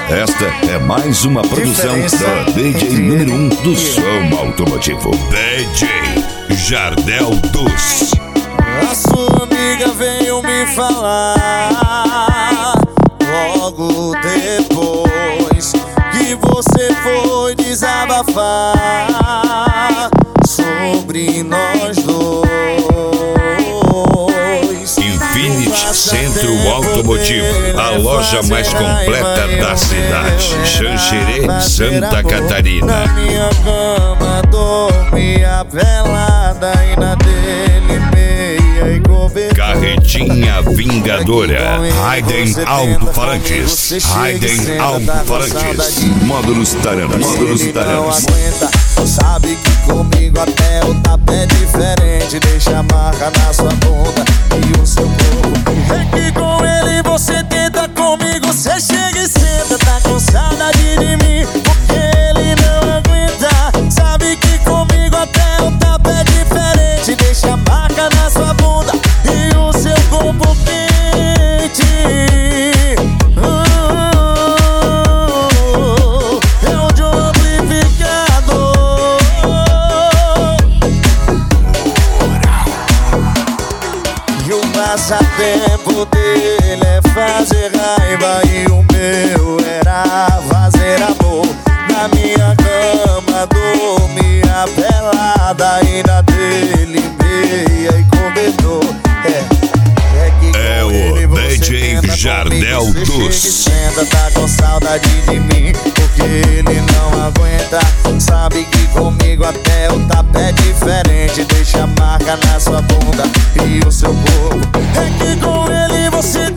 Esta é mais uma produção da DJ número 1 do som automotivo, DJ Jardel Dos. A sua amiga veio me falar logo depois que você foi desabafar sobre nós dois. Infinity Centro Automotivo, a loja mais completa da cidade. Xanxerê, Santa Catarina. Na minha cama dormia pelada e na dele meia e cobertura. Carretinha Vingadora, Raiden Alto-Falantes, Raiden Alto-Falantes, módulos Taranas, módulos Taranas. Sabe que comigo até o tapa é diferente. Deixa a marca na sua bunda e o seu corpo. É que com ele você tenta, comigo você chega e senta. Tá com saudade de mim porque ele não aguenta. Sabe que comigo até o tapa é diferente. Deixa a marca na sua bunda e o seu corpo quente. É o de um amplificador. E o passatempo dele é fazer raiva e o meu era fazer amor. Na minha cama dormia pelada e na dele meia e cobertor. É o DJ Jardel Dos. Tá com saudade de mim porque ele não aguenta. Sabe que comigo até o tapa é diferente. Deixa a marca na sua bunda e o seu corpo. É que com ele você